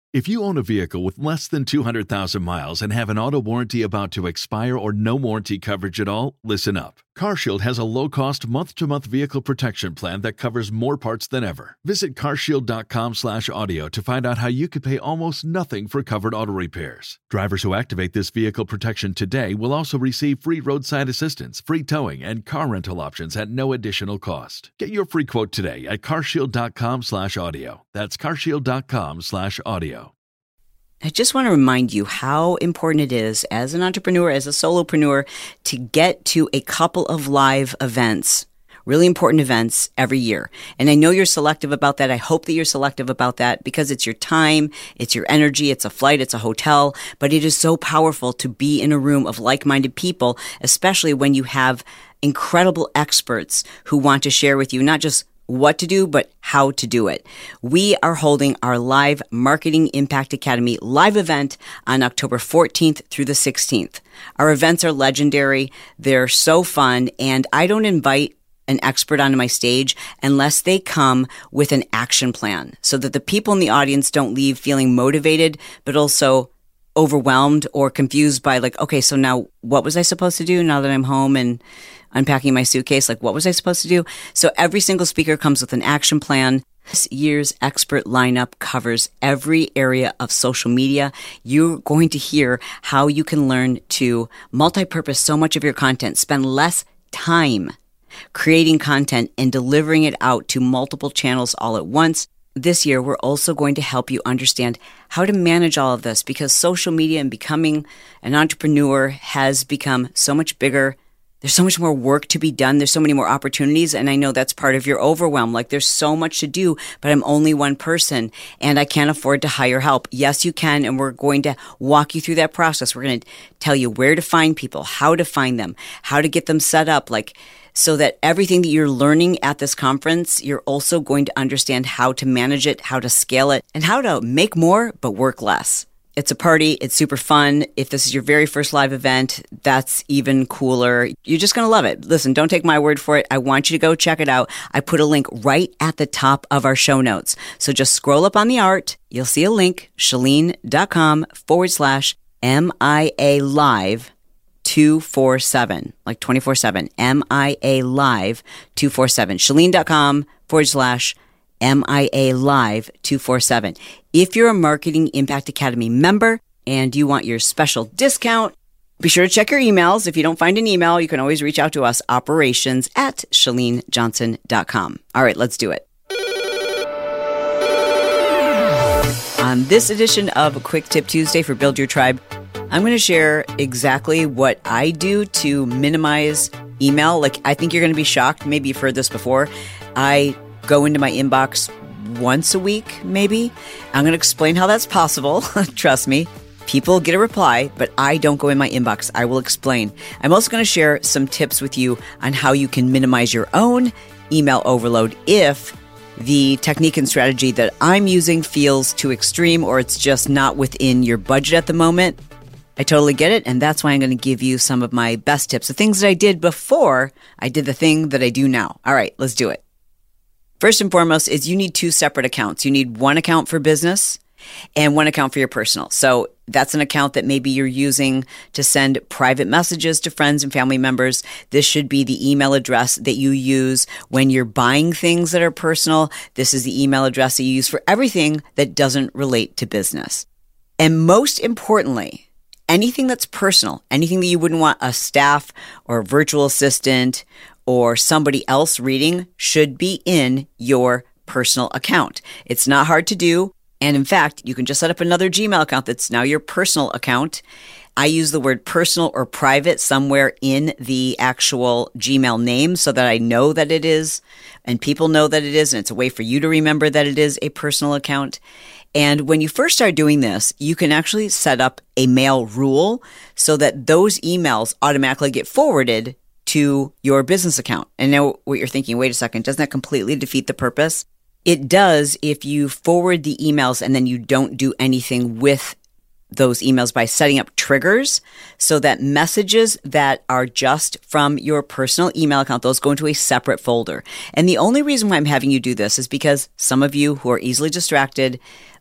If you own a vehicle with less than 200,000 miles and have an auto warranty about to expire or no warranty coverage at all, listen up. CarShield has a low-cost month-to-month vehicle protection plan that covers more parts than ever. Visit carshield.com/audio to find out how you could pay almost nothing for covered auto repairs. Drivers who activate this vehicle protection today will also receive free roadside assistance, free towing, and car rental options at no additional cost. Get your free quote today at carshield.com/audio. That's carshield.com/audio. I just want to remind you how important it is as an entrepreneur, as a solopreneur, to get to a couple of live events, really important events every year. And I know you're selective about that. I hope that you're selective about that because it's your time, it's your energy, it's a flight, it's a hotel, but it is so powerful to be in a room of like-minded people, especially when you have incredible experts who want to share with you not just what to do, but how to do it. We are holding our live Marketing Impact Academy live event on October 14th through the 16th. Our events are legendary. They're so fun. And I don't invite an expert onto my stage unless they come with an action plan so that the people in the audience don't leave feeling motivated, but also overwhelmed or confused by like, okay, so now what was I supposed to do now that I'm home and unpacking my suitcase? Like, what was I supposed to do? So every single speaker comes with an action plan. This year's expert lineup covers every area of social media. You're going to hear how you can learn to multi-purpose so much of your content, spend less time creating content and delivering it out to multiple channels all at once. This year, we're also going to help you understand how to manage all of this because social media and becoming an entrepreneur has become so much bigger. There's so much more work to be done. There's so many more opportunities. And I know that's part of your overwhelm. Like there's so much to do, but I'm only one person and I can't afford to hire help. Yes, you can. And we're going to walk you through that process. We're going to tell you where to find people, how to find them, how to get them set up, like so that everything that you're learning at this conference, you're also going to understand how to manage it, how to scale it, and how to make more but work less. It's a party. It's super fun. If this is your very first live event, that's even cooler. You're just going to love it. Listen, don't take my word for it. I want you to go check it out. I put a link right at the top of our show notes. So just scroll up on the art. You'll see a link, Chalene.com/MIA Live 247, like 24/7, MIA Live 247, Chalene.com/MIA Live 247. If you're a Marketing Impact Academy member and you want your special discount, be sure to check your emails. If you don't find an email, you can always reach out to us, operations@ChaleneJohnson.com. All right, let's do it. On this edition of Quick Tip Tuesday for Build Your Tribe, I'm going to share exactly what I do to minimize email. Like, I think you're going to be shocked. Maybe you've heard this before. I go into my inbox once a week, maybe. I'm going to explain how that's possible. Trust me. People get a reply, but I don't go in my inbox. I will explain. I'm also going to share some tips with you on how you can minimize your own email overload if the technique and strategy that I'm using feels too extreme or it's just not within your budget at the moment. I totally get it, and that's why I'm going to give you some of my best tips, the things that I did before I did the thing that I do now. All right, let's do it. First and foremost is you need two separate accounts. You need one account for business and one account for your personal. So that's an account that maybe you're using to send private messages to friends and family members. This should be the email address that you use when you're buying things that are personal. This is the email address that you use for everything that doesn't relate to business. And most importantly, anything that's personal, anything that you wouldn't want a staff or a virtual assistant or somebody else reading should be in your personal account. It's not hard to do. And in fact, you can just set up another Gmail account that's now your personal account. I use the word personal or private somewhere in the actual Gmail name so that I know that it is and people know that it is. And it's a way for you to remember that it is a personal account. And when you first start doing this, you can actually set up a mail rule so that those emails automatically get forwarded to your business account. And now what you're thinking, wait a second, doesn't that completely defeat the purpose? It does if you forward the emails and then you don't do anything with those emails by setting up triggers so that messages that are just from your personal email account, those go into a separate folder. And the only reason why I'm having you do this is because some of you who are easily distracted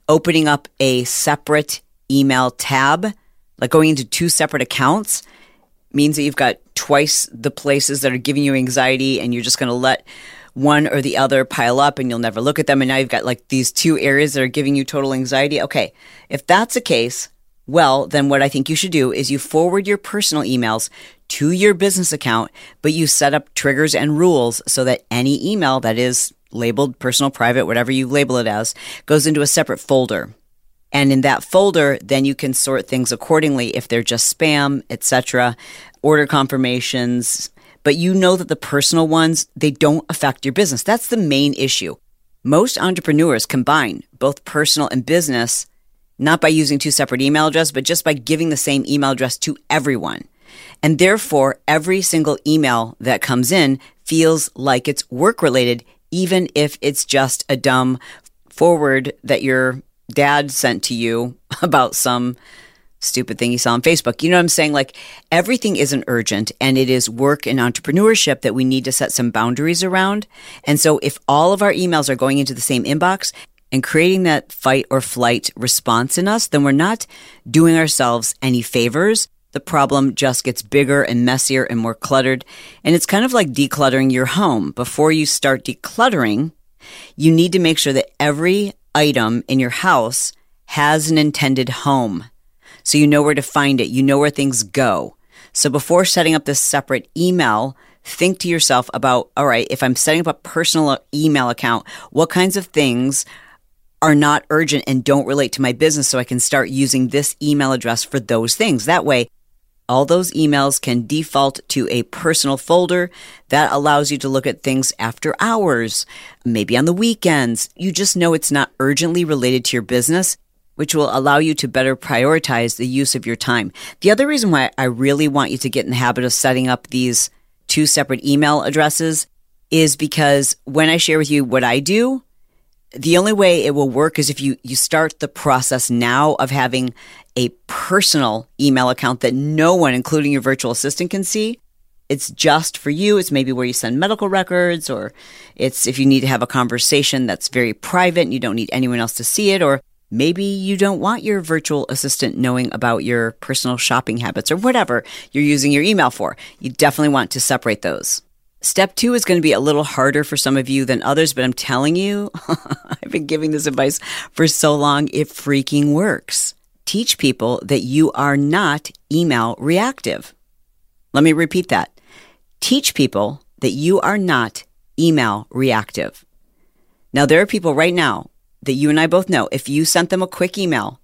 opening up a separate email tab, like going into two separate accounts, means that you've got twice the places that are giving you anxiety, and you're just going to let one or the other pile up and you'll never look at them. And now you've got like these two areas that are giving you total anxiety. Okay, if that's the case, well, then what I think you should do is you forward your personal emails to your business account, but you set up triggers and rules so that any email that is labeled personal, private, whatever you label it as, goes into a separate folder. And in that folder, then you can sort things accordingly if they're just spam, etc., order confirmations. But you know that the personal ones, they don't affect your business. That's the main issue. Most entrepreneurs combine both personal and business, not by using two separate email addresses, but just by giving the same email address to everyone. And therefore, every single email that comes in feels like it's work-related, even if it's just a dumb forward that your dad sent to you about some stupid thing he saw on Facebook. You know what I'm saying? Like, everything isn't urgent, and it is work and entrepreneurship that we need to set some boundaries around. And so if all of our emails are going into the same inbox and creating that fight or flight response in us, then we're not doing ourselves any favors. The problem just gets bigger and messier and more cluttered. And it's kind of like decluttering your home. Before you start decluttering, you need to make sure that every item in your house has an intended home. So you know where to find it. You know where things go. So before setting up this separate email, think to yourself about, all right, if I'm setting up a personal email account, what kinds of things are not urgent and don't relate to my business so I can start using this email address for those things. That way, all those emails can default to a personal folder that allows you to look at things after hours, maybe on the weekends. You just know it's not urgently related to your business, which will allow you to better prioritize the use of your time. The other reason why I really want you to get in the habit of setting up these two separate email addresses is because when I share with you what I do, the only way it will work is if you start the process now of having a personal email account that no one, including your virtual assistant, can see. It's just for you. It's maybe where you send medical records, or it's if you need to have a conversation that's very private and you don't need anyone else to see it, or maybe you don't want your virtual assistant knowing about your personal shopping habits or whatever you're using your email for. You definitely want to separate those. Step 2 is going to be a little harder for some of you than others, but I'm telling you, I've been giving this advice for so long, it freaking works. Teach people that you are not email reactive. Let me repeat that. Teach people that you are not email reactive. Now, there are people right now that you and I both know, if you sent them a quick email,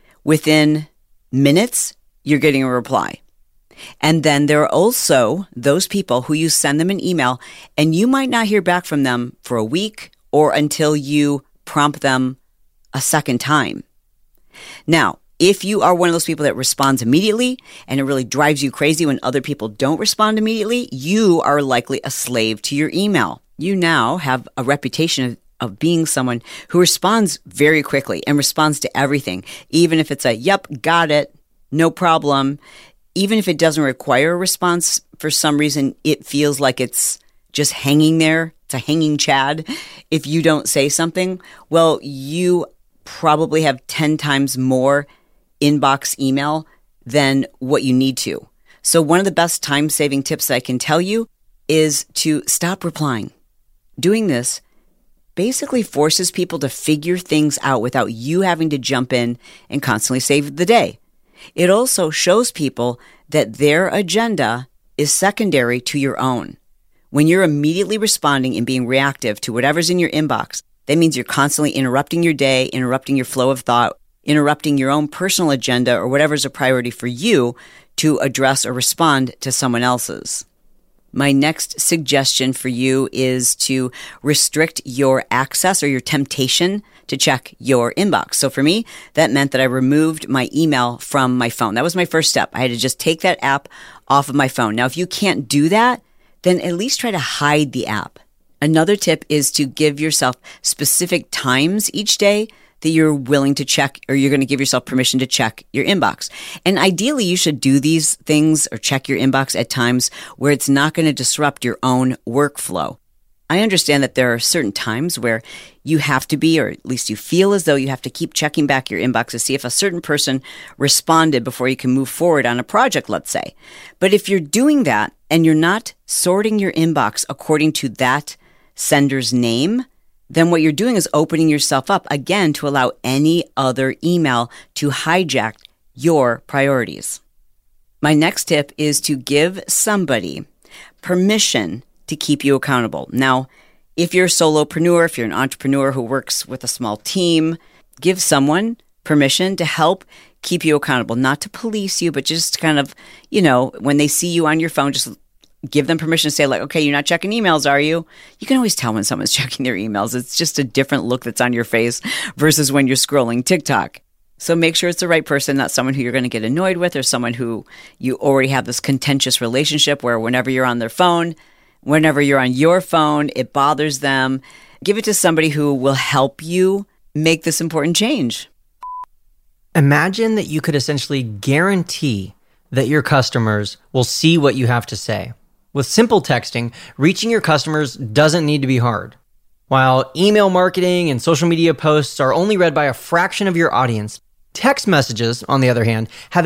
within minutes, you're getting a reply. And then there are also those people who you send them an email and you might not hear back from them for a week or until you prompt them a second time. Now, if you are one of those people that responds immediately and it really drives you crazy when other people don't respond immediately, you are likely a slave to your email. You now have a reputation of being someone who responds very quickly and responds to everything, even if it's a, yep, got it, no problem. Even if it doesn't require a response, for some reason, it feels like it's just hanging there. It's a hanging Chad. If you don't say something, well, you probably have 10 times more inbox email than what you need to. So one of the best time-saving tips that I can tell you is to stop replying. Doing this basically forces people to figure things out without you having to jump in and constantly save the day. It also shows people that their agenda is secondary to your own. When you're immediately responding and being reactive to whatever's in your inbox, that means you're constantly interrupting your day, interrupting your flow of thought, interrupting your own personal agenda or whatever's a priority for you to address or respond to someone else's. My next suggestion for you is to restrict your access or your temptation to check your inbox. So for me, that meant that I removed my email from my phone. That was my first step. I had to just take that app off of my phone. Now, if you can't do that, then at least try to hide the app. Another tip is to give yourself specific times each day that you're willing to check, or you're going to give yourself permission to check your inbox. And ideally, you should do these things or check your inbox at times where it's not going to disrupt your own workflow. I understand that there are certain times where you have to be, or at least you feel as though you have to keep checking back your inbox to see if a certain person responded before you can move forward on a project, let's say. But if you're doing that and you're not sorting your inbox according to that sender's name, then what you're doing is opening yourself up again to allow any other email to hijack your priorities. My next tip is to give somebody permission to keep you accountable. Now, if you're a solopreneur, if you're an entrepreneur who works with a small team, give someone permission to help keep you accountable, not to police you, but just kind of, when they see you on your phone, just give them permission to say like, okay, you're not checking emails, are you? You can always tell when someone's checking their emails. It's just a different look that's on your face versus when you're scrolling TikTok. So make sure it's the right person, not someone who you're going to get annoyed with or someone who you already have this contentious relationship where whenever you're on their phone, whenever you're on your phone, it bothers them. Give it to somebody who will help you make this important change. Imagine that you could essentially guarantee that your customers will see what you have to say. With simple texting, reaching your customers doesn't need to be hard. While email marketing and social media posts are only read by a fraction of your audience, text messages, on the other hand, have a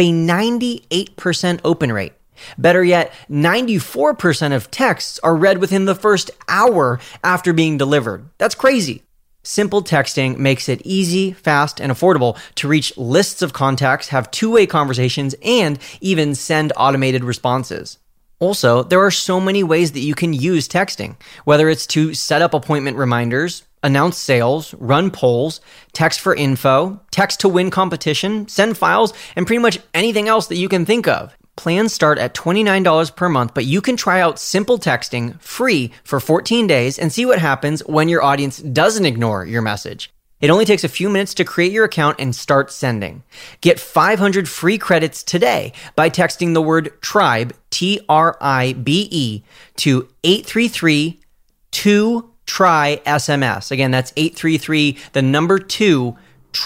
98% open rate. Better yet, 94% of texts are read within the first hour after being delivered. That's crazy. Simple texting makes it easy, fast, and affordable to reach lists of contacts, have two-way conversations, and even send automated responses. Also, there are so many ways that you can use texting, whether it's to set up appointment reminders, announce sales, run polls, text for info, text to win competition, send files, and pretty much anything else that you can think of. Plans start at $29 per month, but you can try out Simple Texting free for 14 days and see what happens when your audience doesn't ignore your message. It only takes a few minutes to create your account and start sending. Get 500 free credits today by texting the word TRIBE, TRIBE, to 833-2-TRY-SMS. Again, that's 833, the number 2,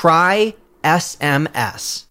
TRY-SMS.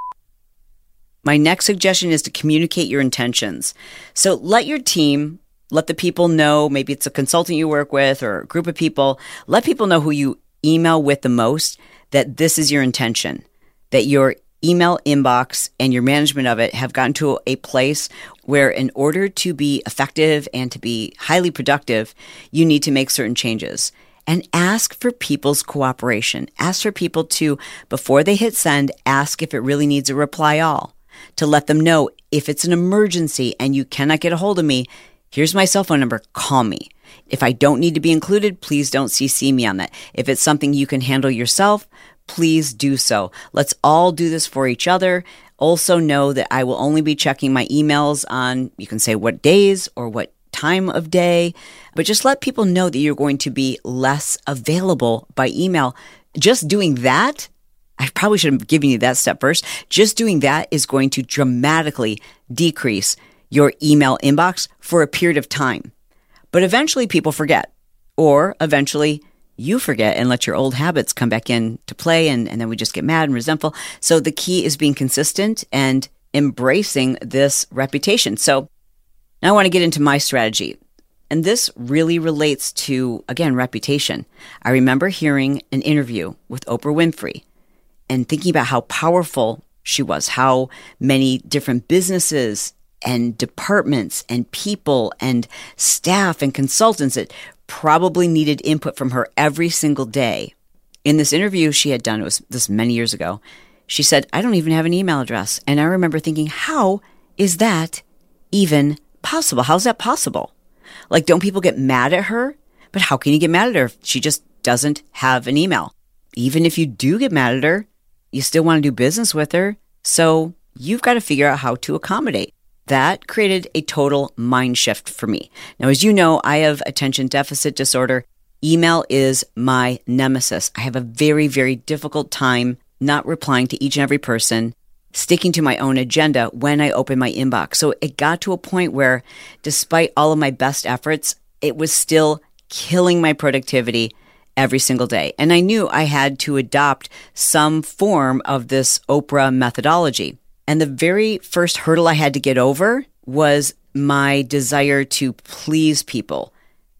My next suggestion is to communicate your intentions. So let your team, let the people know, maybe it's a consultant you work with or a group of people, let people know who you email with the most, that this is your intention, that your email inbox and your management of it have gotten to a place where in order to be effective and to be highly productive, you need to make certain changes. And ask for people's cooperation. Ask for people to, before they hit send, ask if it really needs a reply all. To let them know if it's an emergency and you cannot get a hold of me, here's my cell phone number, call me. If I don't need to be included, please don't CC me on that. If it's something you can handle yourself, please do so. Let's all do this for each other. Also know that I will only be checking my emails on, you can say what days or what time of day, but just let people know that you're going to be less available by email. Just doing that, I probably should have given you that step first. Just doing that is going to dramatically decrease your email inbox for a period of time. But eventually people forget, or eventually you forget and let your old habits come back in to play, and then we just get mad and resentful. So the key is being consistent and embracing this reputation. So now I want to get into my strategy. And this really relates to, again, reputation. I remember hearing an interview with Oprah Winfrey and thinking about how powerful she was, how many different businesses and departments and people and staff and consultants that probably needed input from her every single day. In this interview she had done, it was this many years ago, she said, I don't even have an email address. And I remember thinking, how is that even possible? How's that possible? Like, don't people get mad at her? But how can you get mad at her if she just doesn't have an email? Even if you do get mad at her, you still want to do business with her. So you've got to figure out how to accommodate. That created a total mind shift for me. Now, as you know, I have attention deficit disorder. Email is my nemesis. I have a very, very difficult time not replying to each and every person, sticking to my own agenda when I open my inbox. So it got to a point where, despite all of my best efforts, it was still killing my productivity every single day. And I knew I had to adopt some form of this Oprah methodology. And the very first hurdle I had to get over was my desire to please people.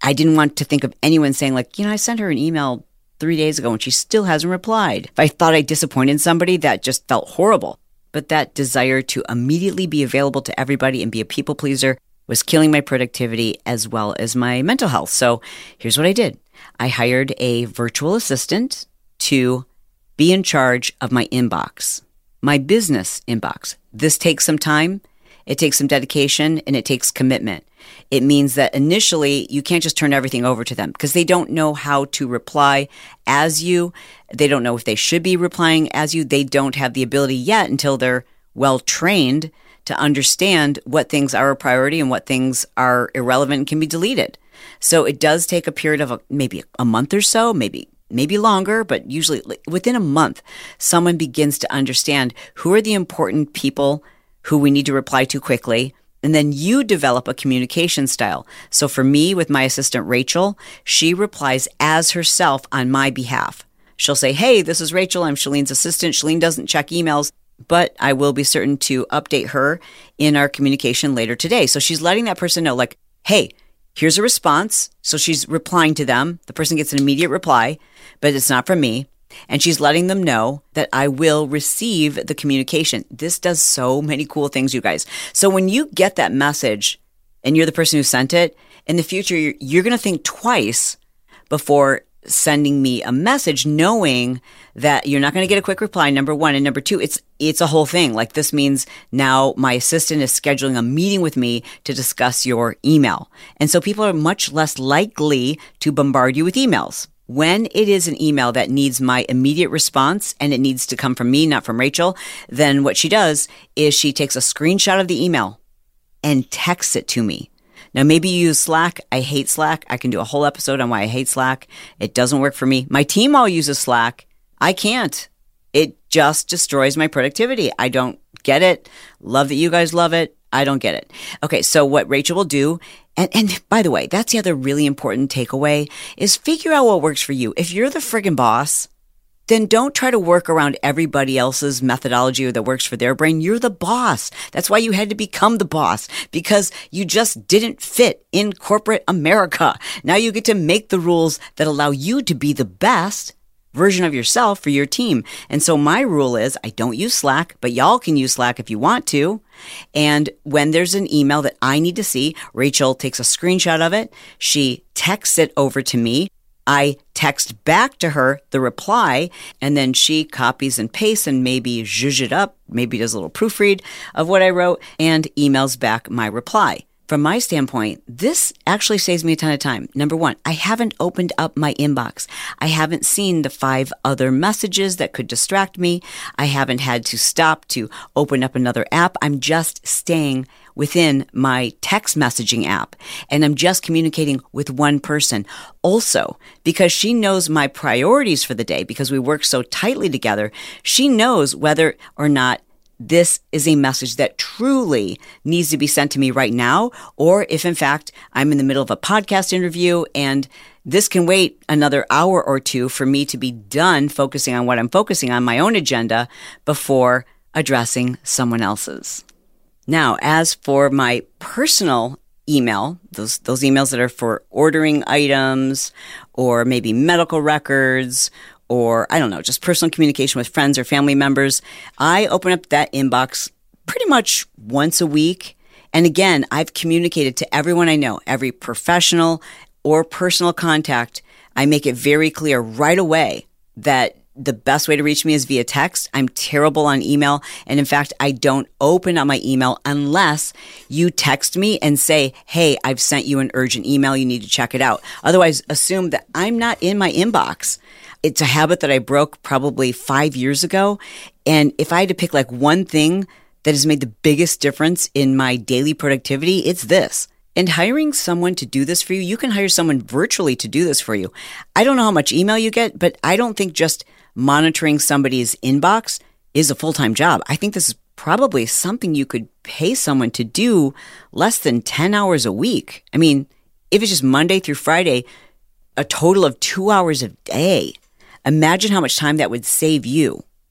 I didn't want to think of anyone saying like, I sent her an email 3 days ago and she still hasn't replied. If I thought I disappointed somebody, that just felt horrible. But that desire to immediately be available to everybody and be a people pleaser was killing my productivity as well as my mental health. So here's what I did. I hired a virtual assistant to be in charge of my inbox, my business inbox. This takes some time. It takes some dedication and it takes commitment. It means that initially you can't just turn everything over to them because they don't know how to reply as you. They don't know if they should be replying as you. They don't have the ability yet until they're well trained to understand what things are a priority and what things are irrelevant and can be deleted. So it does take a period of maybe a month or so, maybe longer, but usually within a month, someone begins to understand who are the important people who we need to reply to quickly. And then you develop a communication style. So for me, with my assistant, Rachel, she replies as herself on my behalf. She'll say, hey, this is Rachel. I'm Shalene's assistant. Shalene doesn't check emails, but I will be certain to update her in our communication later today. So she's letting that person know like, hey, here's a response. So she's replying to them. The person gets an immediate reply, but it's not from me. And she's letting them know that I will receive the communication. This does so many cool things, you guys. So when you get that message and you're the person who sent it, in the future, you're going to think twice before sending me a message, knowing that you're not going to get a quick reply, number one. And number two, it's a whole thing. Like this means now my assistant is scheduling a meeting with me to discuss your email. And so people are much less likely to bombard you with emails. When it is an email that needs my immediate response and it needs to come from me, not from Rachel, then what she does is she takes a screenshot of the email and texts it to me. Now, maybe you use Slack. I hate Slack. I can do a whole episode on why I hate Slack. It doesn't work for me. My team all uses Slack. I can't. It just destroys my productivity. I don't get it. Love that you guys love it. I don't get it. Okay, so what Rachel will do, and by the way, that's the other really important takeaway, is figure out what works for you. If you're the friggin' boss, then don't try to work around everybody else's methodology that works for their brain. You're the boss. That's why you had to become the boss, because you just didn't fit in corporate America. Now you get to make the rules that allow you to be the best version of yourself for your team. And so my rule is I don't use Slack, but y'all can use Slack if you want to. And when there's an email that I need to see, Rachel takes a screenshot of it. She texts it over to me. I text back to her the reply, and then she copies and pastes and maybe zhuzh it up, maybe does a little proofread of what I wrote and emails back my reply. From my standpoint, this actually saves me a ton of time. Number one, I haven't opened up my inbox. I haven't seen the 5 other messages that could distract me. I haven't had to stop to open up another app. I'm just staying within my text messaging app, and I'm just communicating with one person. Also, because she knows my priorities for the day, because we work so tightly together, she knows whether or not this is a message that truly needs to be sent to me right now, or if in fact I'm in the middle of a podcast interview and this can wait another hour or two for me to be done focusing on what I'm focusing on, my own agenda, before addressing someone else's. Now, as for my personal email, those emails that are for ordering items or maybe medical records, or I don't know, just personal communication with friends or family members, I open up that inbox pretty much once a week. And again, I've communicated to everyone I know, every professional or personal contact. I make it very clear right away that the best way to reach me is via text. I'm terrible on email. And in fact, I don't open up my email unless you text me and say, hey, I've sent you an urgent email. You need to check it out. Otherwise, assume that I'm not in my inbox. It's a habit that I broke probably 5 years ago. And if I had to pick like one thing that has made the biggest difference in my daily productivity, it's this. And hiring someone to do this for you, you can hire someone virtually to do this for you. I don't know how much email you get, but I don't think just monitoring somebody's inbox is a full-time job. I think this is probably something you could pay someone to do less than 10 hours a week. I mean, if it's just Monday through Friday, a total of 2 hours a day. Imagine how much time that would save you.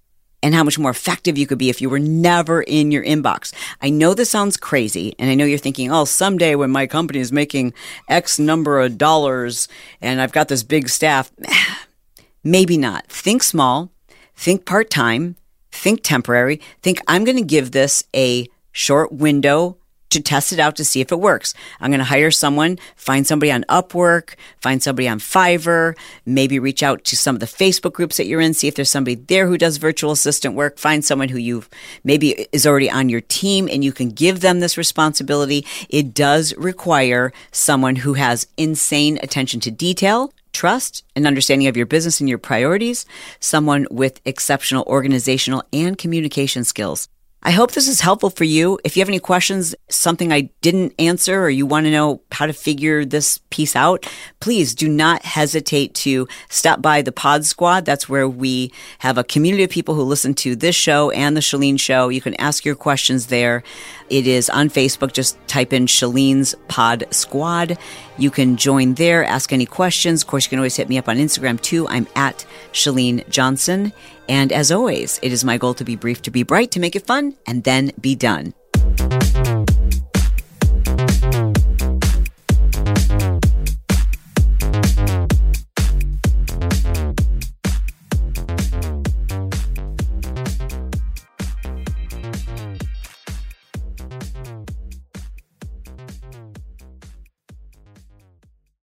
and how much more effective you could be if you were never in your inbox. I know this sounds crazy, and I know you're thinking, oh, someday when my company is making X number of dollars and I've got this big staff, maybe not. Think small, think part-time, think temporary, think I'm going to give this a short window to test it out to see if it works. I'm going to hire someone, find somebody on Upwork, find somebody on Fiverr, maybe reach out to some of the Facebook groups that you're in, see if there's somebody there who does virtual assistant work, find someone who you maybe is already on your team and you can give them this responsibility. It does require someone who has insane attention to detail, trust, and understanding of your business and your priorities, someone with exceptional organizational and communication skills. I hope this is helpful for you. If you have any questions, something I didn't answer, or you want to know how to figure this piece out, please do not hesitate to stop by the Pod Squad. That's where we have a community of people who listen to this show and the Chalene Show. You can ask your questions there. It is on Facebook. Just type in Chalene's Pod Squad. You can join there, ask any questions. Of course, you can always hit me up on Instagram too. I'm at Chalene Johnson. And as always, it is my goal to be brief, to be bright, to make it fun, and then be done.